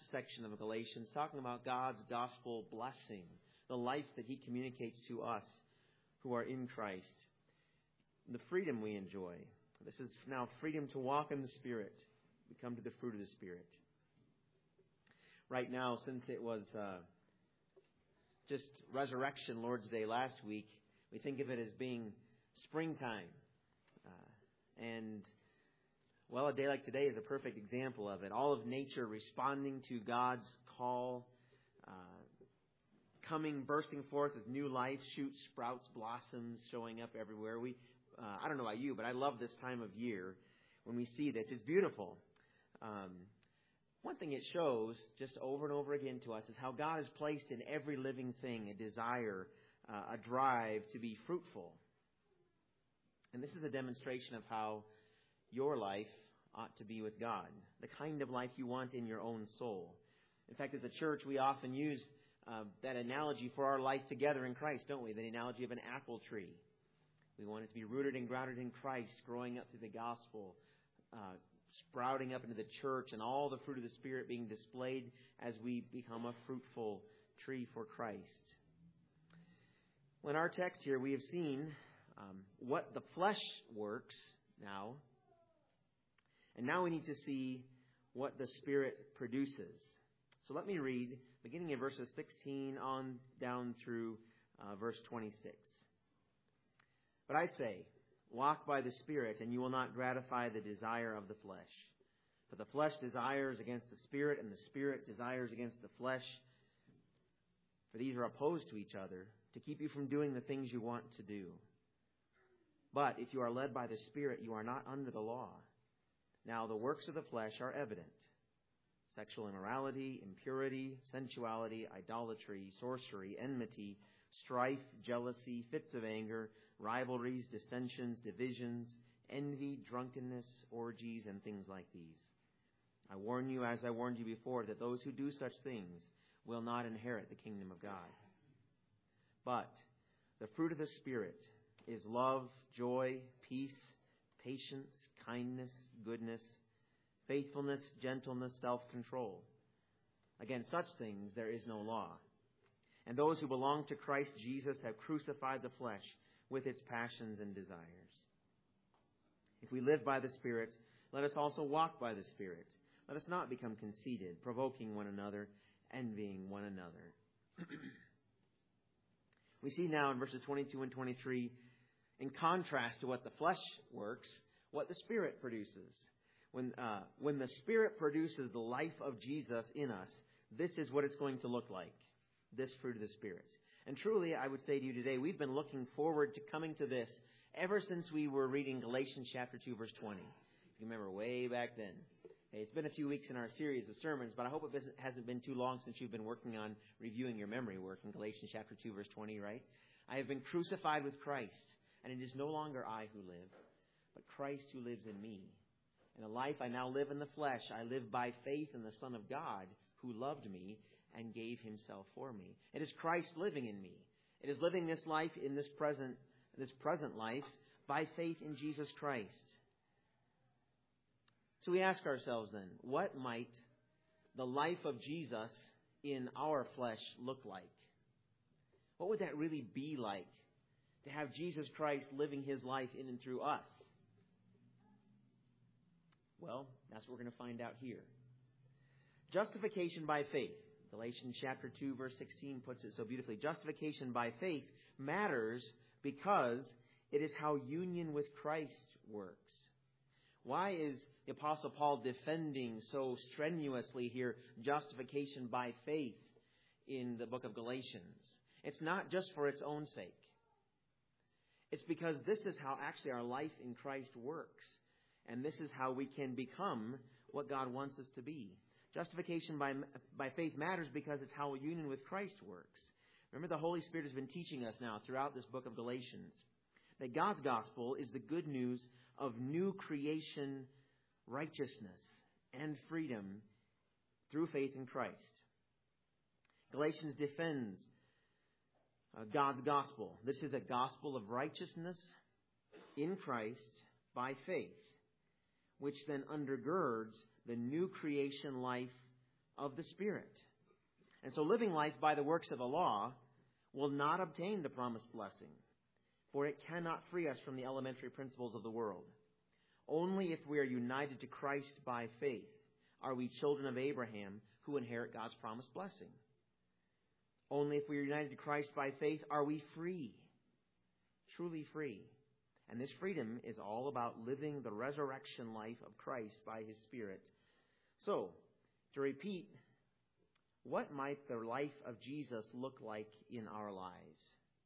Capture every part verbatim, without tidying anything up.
section of Galatians, talking about God's gospel blessing, the life that He communicates to us who are in Christ, the freedom we enjoy. This is now freedom to walk in the Spirit. We come to the fruit of the Spirit. Right now, since it was uh, just Resurrection Lord's Day last week, we think of it as being springtime. Uh, and, well, a day like today is a perfect example of it. All of nature responding to God's call, uh, coming, bursting forth with new life, shoots, sprouts, blossoms showing up everywhere. We, uh, I don't know about you, but I love this time of year when we see this. It's beautiful. Um, one thing it shows, just over and over again to us, is how God has placed in every living thing a desire, uh, a drive to be fruitful. And this is a demonstration of how your life ought to be with God, the kind of life you want in your own soul. In fact, as a church, we often use uh, that analogy for our life together in Christ, don't we? The analogy of an apple tree. We want it to be rooted and grounded in Christ, growing up through the gospel, uh, sprouting up into the church, and all the fruit of the Spirit being displayed as we become a fruitful tree for Christ. Well, in our text here, we have seen um, what the flesh works now. And now we need to see what the Spirit produces. So let me read, beginning in verses sixteen on down through uh, verse twenty-six. But I say, walk by the Spirit, and you will not gratify the desire of the flesh. For the flesh desires against the Spirit, and the Spirit desires against the flesh. For these are opposed to each other, to keep you from doing the things you want to do. But if you are led by the Spirit, you are not under the law. Now the works of the flesh are evident: sexual immorality, impurity, sensuality, idolatry, sorcery, enmity, strife, jealousy, fits of anger, rivalries, dissensions, divisions, envy, drunkenness, orgies, and things like these. I warn you, as I warned you before, that those who do such things will not inherit the kingdom of God. But the fruit of the Spirit is love, joy, peace, patience, kindness, goodness, faithfulness, gentleness, self-control. Against such things there is no law. And those who belong to Christ Jesus have crucified the flesh with its passions and desires. If we live by the Spirit, let us also walk by the Spirit. Let us not become conceited, provoking one another, envying one another. We see now in verses twenty-two and twenty-three, in contrast to what the flesh works, what the Spirit produces. When, uh, when the Spirit produces the life of Jesus in us, this is what it's going to look like, this fruit of the Spirit. And truly, I would say to you today, we've been looking forward to coming to this ever since we were reading Galatians chapter two, verse twenty. If you remember way back then. Okay, it's been a few weeks in our series of sermons, but I hope it hasn't been too long since you've been working on reviewing your memory work in Galatians chapter two, verse twenty, right? I have been crucified with Christ, and it is no longer I who live, but Christ who lives in me. And the life I now live in the flesh, I live by faith in the Son of God who loved me and gave himself for me. It is Christ living in me. It is living this life in this present, this present life by faith in Jesus Christ. So we ask ourselves then, what might the life of Jesus in our flesh look like? What would that really be like to have Jesus Christ living his life in and through us? Well, that's what we're going to find out here. Justification by faith. Galatians chapter two, verse sixteen puts it so beautifully. Justification by faith matters because it is how union with Christ works. Why is the Apostle Paul defending so strenuously here justification by faith in the book of Galatians? It's not just for its own sake. It's because this is how actually our life in Christ works. And this is how we can become what God wants us to be. Justification by, by faith matters because it's how union with Christ works. Remember, the Holy Spirit has been teaching us now throughout this book of Galatians that God's gospel is the good news of new creation, righteousness, and freedom through faith in Christ. Galatians defends uh, God's gospel. This is a gospel of righteousness in Christ by faith, which then undergirds the new creation life of the Spirit. And so living life by the works of the law will not obtain the promised blessing, for it cannot free us from the elementary principles of the world. Only if we are united to Christ by faith are we children of Abraham who inherit God's promised blessing. Only if we are united to Christ by faith are we free, truly free. And this freedom is all about living the resurrection life of Christ by His Spirit. So, to repeat, what might the life of Jesus look like in our lives?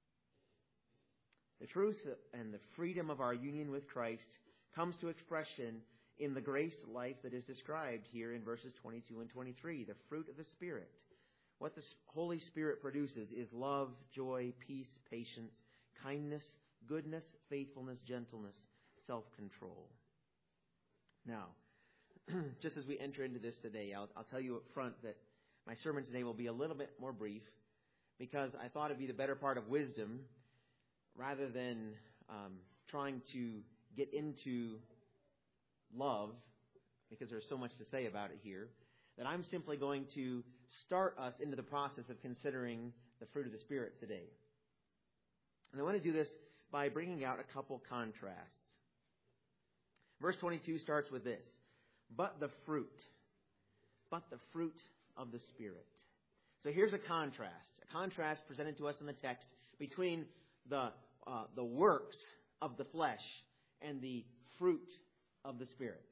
The truth and the freedom of our union with Christ comes to expression in the grace life that is described here in verses twenty-two and twenty-three, the fruit of the Spirit. What the Holy Spirit produces is love, joy, peace, patience, kindness, goodness, faithfulness, gentleness, self-control. Now, just as we enter into this today, I'll, I'll tell you up front that my sermon today will be a little bit more brief because I thought it'd be the better part of wisdom rather than um, trying to get into love, because there's so much to say about it here, that I'm simply going to start us into the process of considering the fruit of the Spirit today. And I want to do this by bringing out a couple contrasts. Verse twenty-two starts with this: but the fruit, but the fruit of the Spirit. So here's a contrast, a contrast presented to us in the text between the uh, the works of the flesh and the fruit of the Spirit.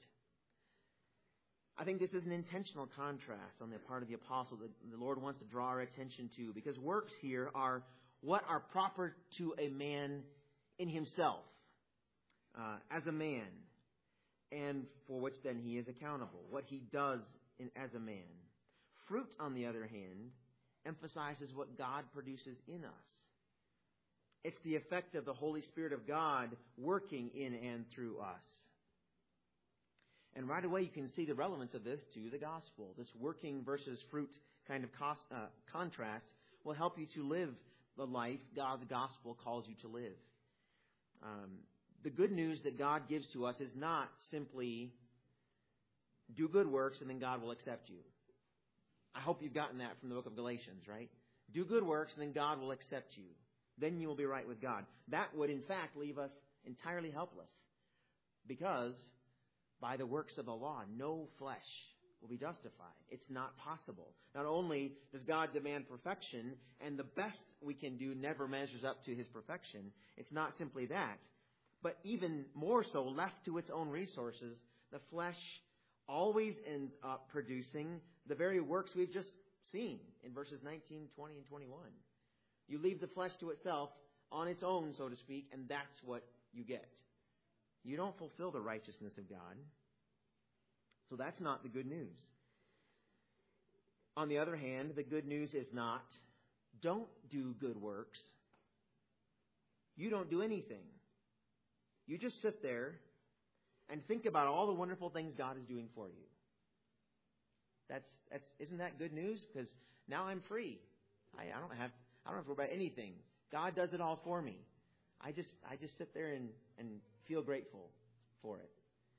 I think this is an intentional contrast on the part of the apostle that the Lord wants to draw our attention to, because works here are what are proper to a man in himself, uh, as a man, and for which then he is accountable, what he does in, as a man. Fruit, on the other hand, emphasizes what God produces in us. It's the effect of the Holy Spirit of God working in and through us. And right away you can see the relevance of this to the gospel. This working versus fruit kind of cost, uh, contrast will help you to live the life God's gospel calls you to live. Um, the good news that God gives to us is not simply do good works and then God will accept you. I hope you've gotten that from the book of Galatians, right? Do good works and then God will accept you. Then you will be right with God. That would, in fact, leave us entirely helpless, because by the works of the law, no flesh will be justified. It's not possible. Not only does God demand perfection, and the best we can do never measures up to His perfection, it's not simply that, but even more so, left to its own resources, the flesh always ends up producing the very works we've just seen in verses nineteen, twenty, and twenty-one. You leave the flesh to itself on its own, so to speak, and that's what you get. You don't fulfill the righteousness of God. So that's not the good news. On the other hand, the good news is not, don't do good works. You don't do anything. You just sit there and think about all the wonderful things God is doing for you. That's that's isn't that good news? Because now I'm free. I, I don't have I don't have to worry about anything. God does it all for me. I just I just sit there and, and feel grateful for it.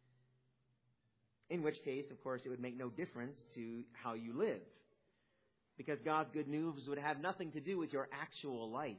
In which case, of course, it would make no difference to how you live, because God's good news would have nothing to do with your actual life.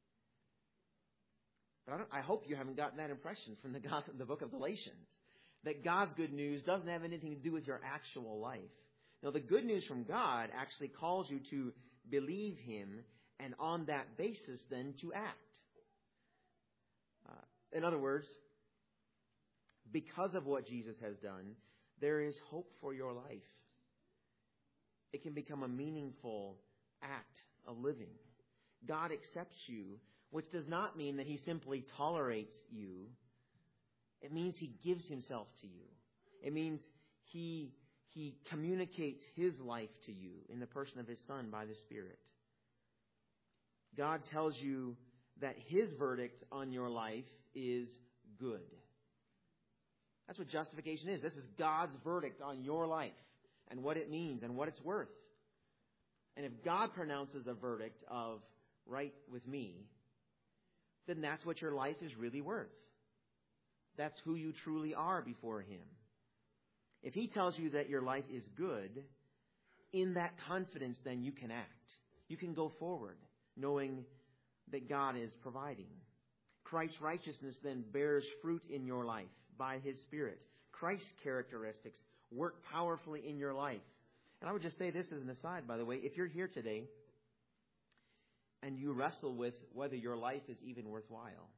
But I, don't, I hope you haven't gotten that impression from the, the book of Galatians, that God's good news doesn't have anything to do with your actual life. Now, the good news from God actually calls you to believe Him, and on that basis, then, to act. Uh, in other words, because of what Jesus has done, there is hope for your life. It can become a meaningful act of living. God accepts you, which does not mean that He simply tolerates you. It means He gives Himself to you. It means He, He communicates His life to you in the person of His Son by the Spirit. God tells you that His verdict on your life is good. That's what justification is. This is God's verdict on your life and what it means and what it's worth. And if God pronounces a verdict of right with me, then that's what your life is really worth. That's who you truly are before Him. If He tells you that your life is good, in that confidence, then you can act. You can go forward knowing that God is providing. Christ's righteousness then bears fruit in your life by His Spirit. Christ's characteristics work powerfully in your life. And I would just say this as an aside, by the way. If you're here today and you wrestle with whether your life is even worthwhile,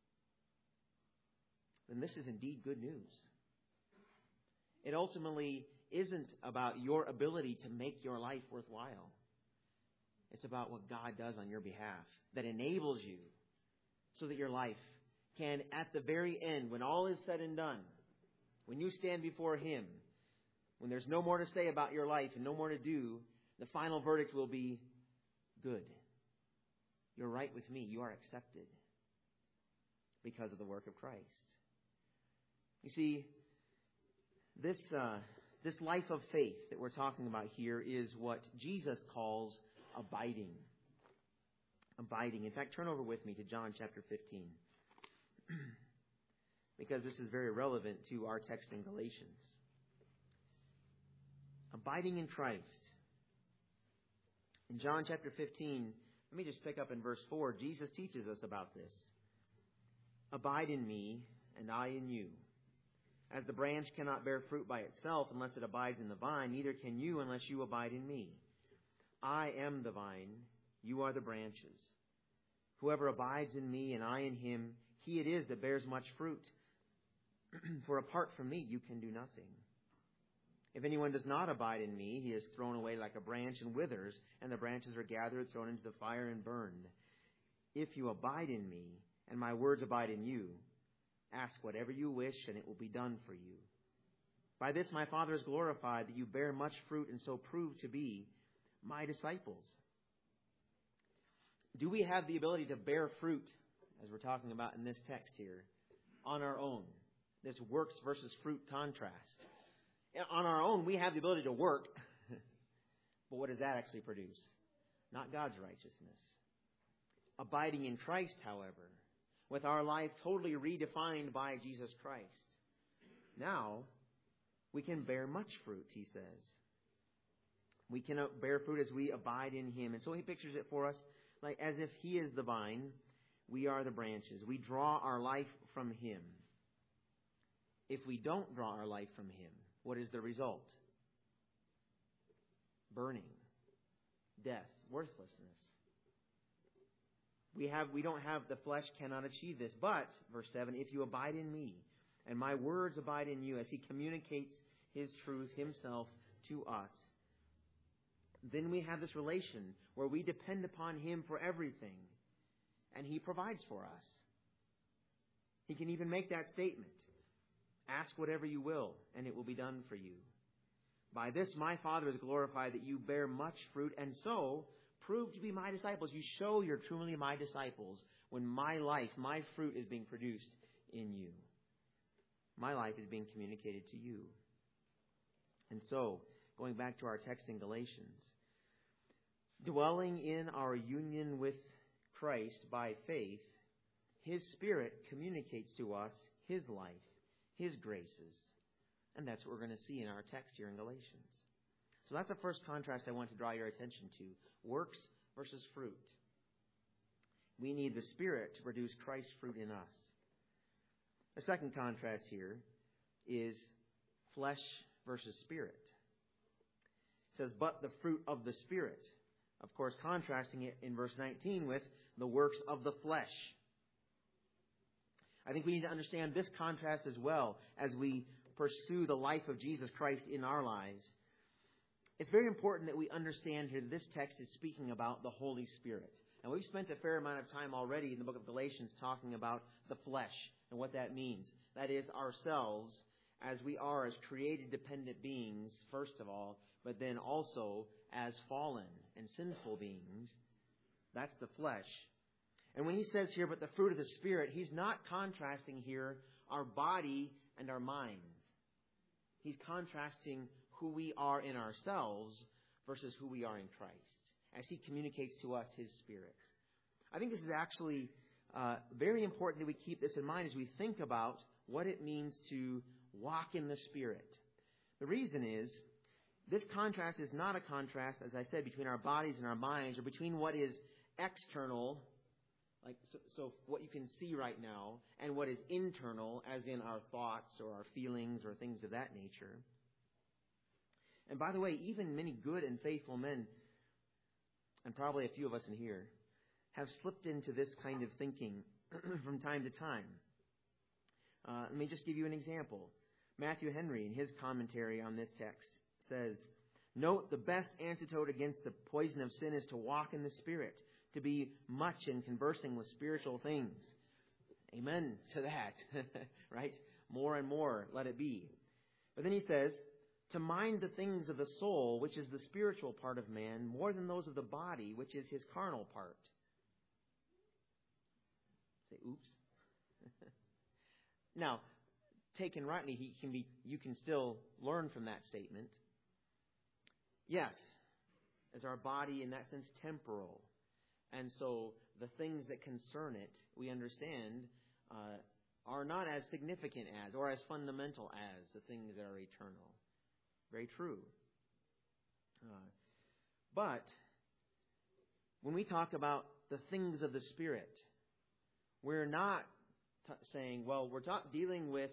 then this is indeed good news. It ultimately isn't about your ability to make your life worthwhile. It's about what God does on your behalf that enables you so that your life can, at the very end, when all is said and done, when you stand before Him, when there's no more to say about your life and no more to do, the final verdict will be good. You're right with me. You are accepted because of the work of Christ. You see, this uh, this life of faith that we're talking about here is what Jesus calls abiding. Abiding. In fact, turn over with me to John chapter fifteen. Because this is very relevant to our text in Galatians. Abiding in Christ. In John chapter fifteen, let me just pick up in verse four. Jesus teaches us about this. Abide in me, and I in you. As the branch cannot bear fruit by itself unless it abides in the vine, neither can you unless you abide in me. I am the vine, you are the branches. Whoever abides in me and I in him, he it is that bears much fruit. For apart from me, you can do nothing. If anyone does not abide in me, he is thrown away like a branch and withers, and the branches are gathered, thrown into the fire, and burned. If you abide in me, and my words abide in you, ask whatever you wish, and it will be done for you. By this my Father is glorified, that you bear much fruit, and so prove to be my disciples. Do we have the ability to bear fruit, as we're talking about in this text here, on our own? This works versus fruit contrast. On our own, we have the ability to work. But what does that actually produce? Not God's righteousness. Abiding in Christ, however, with our life totally redefined by Jesus Christ, now we can bear much fruit, he says. We can bear fruit as we abide in him. And so he pictures it for us like as if he is the vine, we are the branches. We draw our life from him. If we don't draw our life from him, what is the result? Burning, death, worthlessness. We have we don't have the flesh cannot achieve this. But, verse seven, if you abide in me, and my words abide in you, as he communicates his truth himself to us, then we have this relation where we depend upon him for everything, and he provides for us. He can even make that statement. Ask whatever you will, and it will be done for you. By this my Father is glorified, that you bear much fruit, and so prove to be my disciples. You show you're truly my disciples when my life, my fruit is being produced in you. My life is being communicated to you. And so, going back to our text in Galatians, dwelling in our union with Christ by faith, his Spirit communicates to us his life, his graces. And that's what we're going to see in our text here in Galatians. So that's the first contrast I want to draw your attention to. Works versus fruit. We need the Spirit to produce Christ's fruit in us. The second contrast here is flesh versus spirit. It says, but the fruit of the Spirit. Of course, contrasting it in verse nineteen with the works of the flesh. I think we need to understand this contrast as well as we pursue the life of Jesus Christ in our lives. It's very important that we understand here that this text is speaking about the Holy Spirit. And we've spent a fair amount of time already in the book of Galatians talking about the flesh and what that means. That is, ourselves as we are as created dependent beings, first of all, but then also as fallen and sinful beings. That's the flesh. And when he says here, but the fruit of the Spirit, he's not contrasting here our body and our minds. He's contrasting who we are in ourselves versus who we are in Christ, as he communicates to us his Spirit. I think this is actually uh, very important that we keep this in mind as we think about what it means to walk in the Spirit. The reason is, this contrast is not a contrast, as I said, between our bodies and our minds, or between what is external, like so, so what you can see right now, and what is internal, as in our thoughts or our feelings or things of that nature. And by the way, even many good and faithful men, and probably a few of us in here, have slipped into this kind of thinking from time to time. Uh, let me just give you an example. Matthew Henry, in his commentary on this text, says, "Note, the best antidote against the poison of sin is to walk in the Spirit, to be much in conversing with spiritual things." Amen to that, right? More and more, let it be. But then he says, "To mind the things of the soul, which is the spiritual part of man, more than those of the body, which is his carnal part." Say, oops. Now, taken rightly, he can be. You can still learn from that statement. Yes, is our body in that sense temporal? And so the things that concern it, we understand, uh, are not as significant as or as fundamental as the things that are eternal. Very true. Uh, but when we talk about the things of the Spirit, we're not t- saying, well, we're not dealing with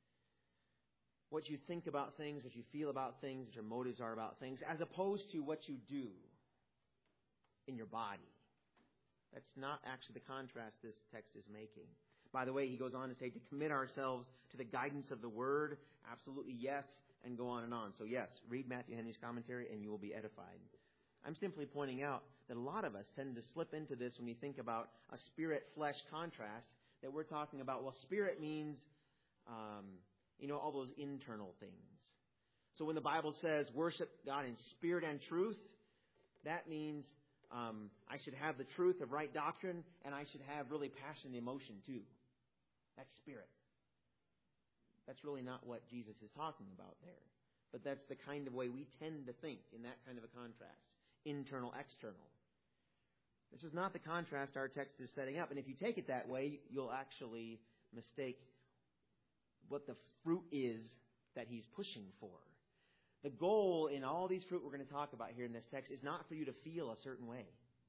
what you think about things, what you feel about things, what your motives are about things, as opposed to what you do in your body. That's not actually the contrast this text is making. By the way, he goes on to say to commit ourselves to the guidance of the Word. Absolutely yes, and go on and on. So yes, read Matthew Henry's commentary and you will be edified. I'm simply pointing out that a lot of us tend to slip into this when we think about a spirit-flesh contrast, that we're talking about, well, spirit means, um, you know, all those internal things. So when the Bible says worship God in spirit and truth, that means um, I should have the truth of right doctrine, and I should have really passion and emotion too. That's spirit. That's really not what Jesus is talking about there. But that's the kind of way we tend to think in that kind of a contrast. Internal, external. This is not the contrast our text is setting up. And if you take it that way, you'll actually mistake what the fruit is that he's pushing for. The goal in all these fruit we're going to talk about here in this text is not for you to feel a certain way,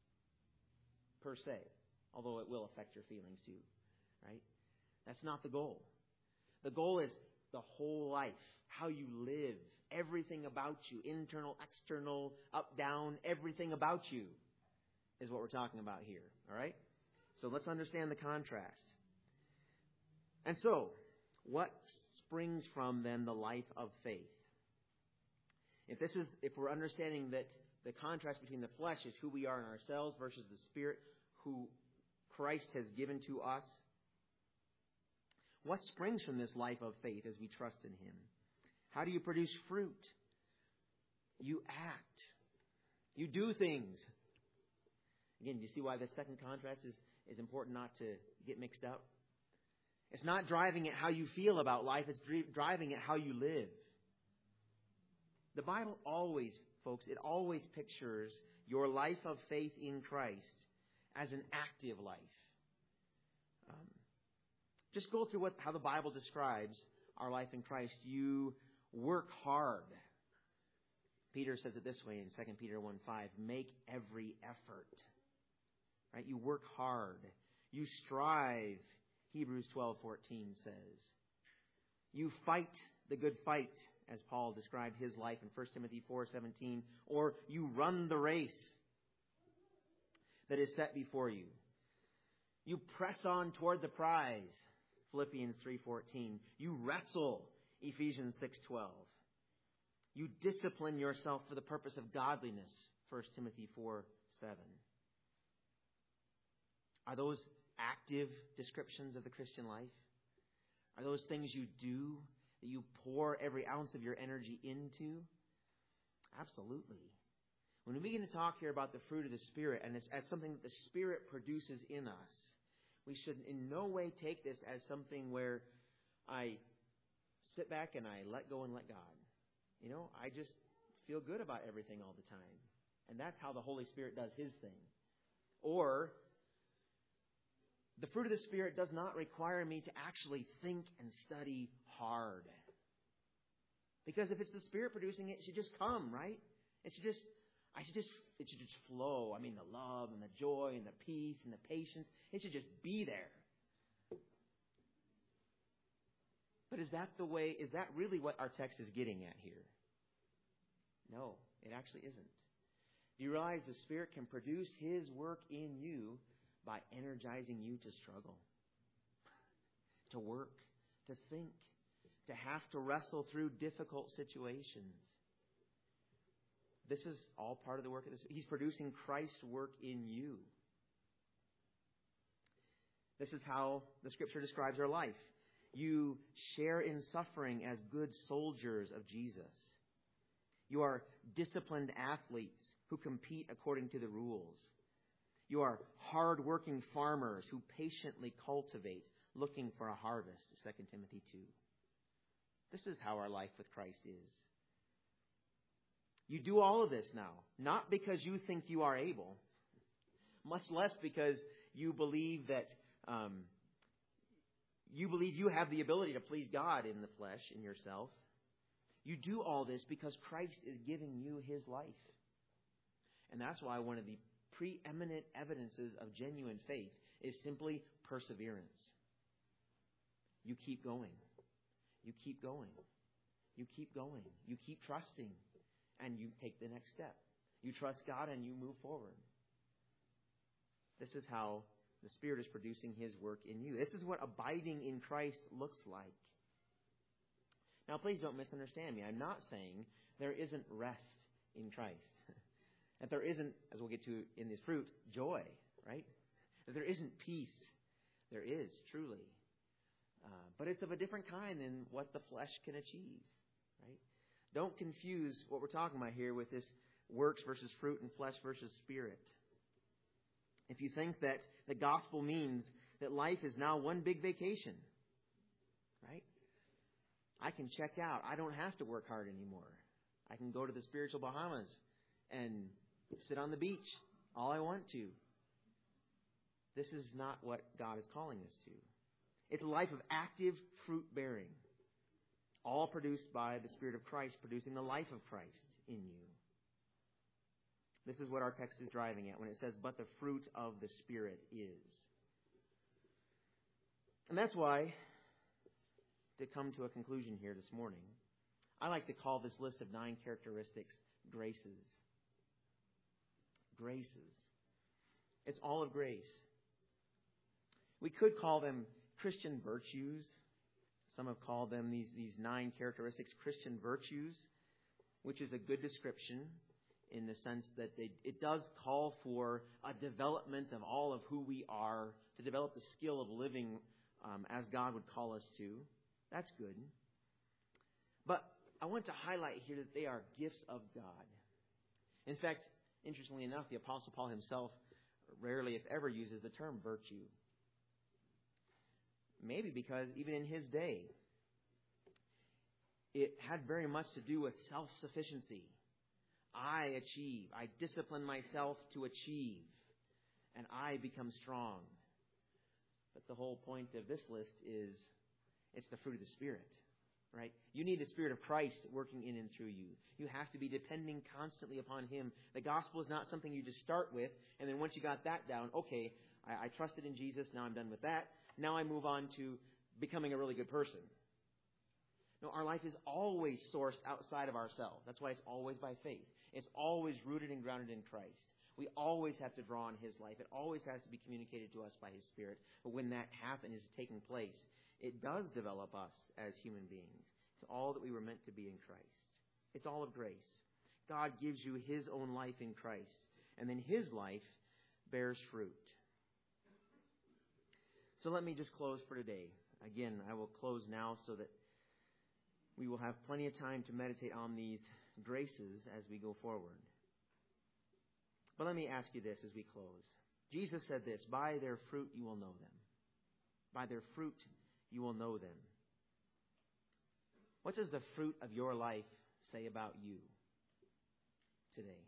per se, although it will affect your feelings too, right? That's not the goal. The goal is the whole life, how you live, everything about you, internal, external, up, down, everything about you is what we're talking about here, all right? So let's understand the contrast. And so, what springs from then the life of faith? If this is, if we're understanding that the contrast between the flesh is who we are in ourselves versus the Spirit who Christ has given to us, what springs from this life of faith as we trust in Him? How do you produce fruit? You act. You do things. Again, do you see why the second contrast is, is important not to get mixed up? It's not driving at how you feel about life. It's driving at how you live. The Bible always, folks, it always pictures your life of faith in Christ as an active life. Um, just go through what how the Bible describes our life in Christ. You work hard. Peter says it this way in Second Peter one five, make every effort. Right? You work hard. You strive, Hebrews twelve fourteen says. You fight the good fight, as Paul described his life in First Timothy four seventeen, or you run the race that is set before you. You press on toward the prize, Philippians three fourteen. You wrestle, Ephesians six twelve. You discipline yourself for the purpose of godliness, First Timothy four seven. Are those active descriptions of the Christian life? Are those things you do, that you pour every ounce of your energy into? Absolutely. When we begin to talk here about the fruit of the Spirit, and it's as something that the Spirit produces in us, we should in no way take this as something where I sit back and I let go and let God. You know, I just feel good about everything all the time. And that's how the Holy Spirit does His thing. Or, the fruit of the Spirit does not require me to actually think and study hard. Because if it's the Spirit producing it, it should just come, right? It should just, I should just, it should just flow. I mean, the love and the joy and the peace and the patience, it should just be there. But is that the way, is that really what our text is getting at here? No, it actually isn't. Do you realize the Spirit can produce His work in you by energizing you to struggle, to work, to think, to have to wrestle through difficult situations? This is all part of the work of this. He's producing Christ's work in you. This is how the Scripture describes our life. You share in suffering as good soldiers of Jesus. You are disciplined athletes who compete according to the rules. You are hard-working farmers who patiently cultivate, looking for a harvest, Second Timothy two. This is how our life with Christ is. You do all of this now, not because you think you are able, much less because you believe that um, you believe you have the ability to please God in the flesh, in yourself. You do all this because Christ is giving you His life. And that's why one of the preeminent evidences of genuine faith is simply perseverance. You keep going. You keep going. You keep going. You keep trusting. And you take the next step. You trust God and you move forward. This is how the Spirit is producing His work in you. This is what abiding in Christ looks like. Now, please don't misunderstand me. I'm not saying there isn't rest in Christ. That there isn't, as we'll get to in this fruit, joy, right? That there isn't peace. There is, truly. Uh, but it's of a different kind than what the flesh can achieve, right? Don't confuse what we're talking about here with this works versus fruit and flesh versus spirit. If you think that the gospel means that life is now one big vacation, right? I can check out. I don't have to work hard anymore. I can go to the spiritual Bahamas and sit on the beach all I want to. This is not what God is calling us to. It's a life of active fruit bearing, all produced by the Spirit of Christ, producing the life of Christ in you. This is what our text is driving at when it says, but the fruit of the Spirit is. And that's why, to come to a conclusion here this morning, I like to call this list of nine characteristics graces. Graces. It's all of grace. We could call them Christian virtues. Some have called them, these, these nine characteristics, Christian virtues, which is a good description in the sense that they, it does call for a development of all of who we are, to develop the skill of living um, as God would call us to. That's good. But I want to highlight here that they are gifts of God. In fact, interestingly enough, the Apostle Paul himself rarely, if ever, uses the term virtue. Maybe because even in his day, it had very much to do with self-sufficiency. I achieve. I discipline myself to achieve. And I become strong. But the whole point of this list is it's the fruit of the Spirit. Right? You need the Spirit of Christ working in and through you. You have to be depending constantly upon Him. The gospel is not something you just start with, and then once you got that down, okay, I, I trusted in Jesus, now I'm done with that. Now I move on to becoming a really good person. No, our life is always sourced outside of ourselves. That's why it's always by faith. It's always rooted and grounded in Christ. We always have to draw on His life. It always has to be communicated to us by His Spirit. But when that happens, is taking place, it does develop us as human beings to all that we were meant to be in Christ. It's all of grace. God gives you His own life in Christ, and then His life bears fruit. So let me just close for today. Again, I will close now so that we will have plenty of time to meditate on these graces as we go forward. But let me ask you this as we close. Jesus said this, by their fruit you will know them. By their fruit you will know them. What does the fruit of your life say about you today?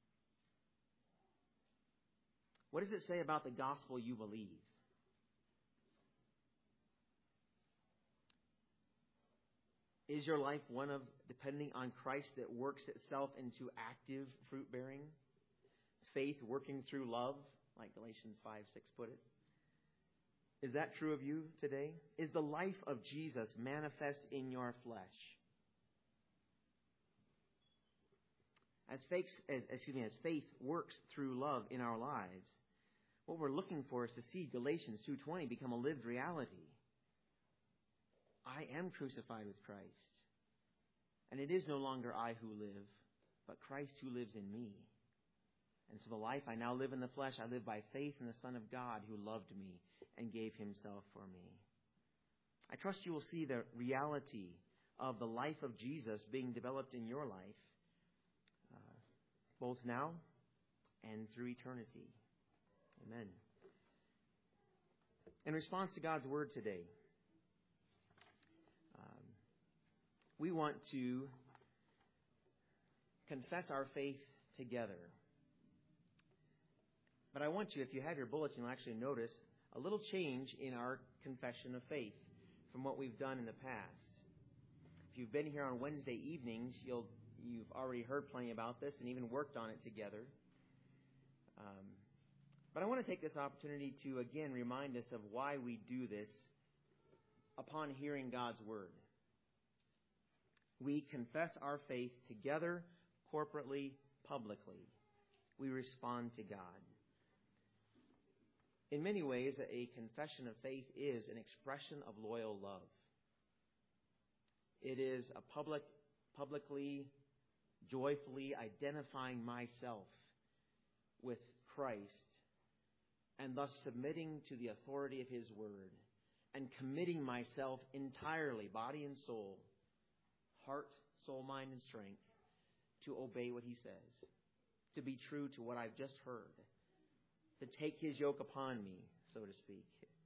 What does it say about the gospel you believe? Is your life one of depending on Christ that works itself into active fruit bearing? Faith working through love, like Galatians five six put it? Is that true of you today? Is the life of Jesus manifest in your flesh? As faith, as, excuse me, as faith works through love in our lives, what we're looking for is to see Galatians two twenty become a lived reality. I am crucified with Christ, and it is no longer I who live, but Christ who lives in me. And so the life I now live in the flesh, I live by faith in the Son of God who loved me and gave himself for me. I trust you will see the reality of the life of Jesus being developed in your life, uh, both now and through eternity. Amen. In response to God's word today, um, we want to confess our faith together. But I want you, if you have your bulletin, you'll actually notice a little change in our confession of faith from what we've done in the past. If you've been here on Wednesday evenings, you'll, you've already heard plenty about this and even worked on it together. Um, but I want to take this opportunity to again remind us of why we do this upon hearing God's word. We confess our faith together, corporately, publicly. We respond to God. In many ways, a confession of faith is an expression of loyal love. It is a public, publicly, joyfully identifying myself with Christ and thus submitting to the authority of his word and committing myself entirely, body and soul, heart, soul, mind, and strength, to obey what he says, to be true to what I've just heard, to take his yoke upon me, so to speak.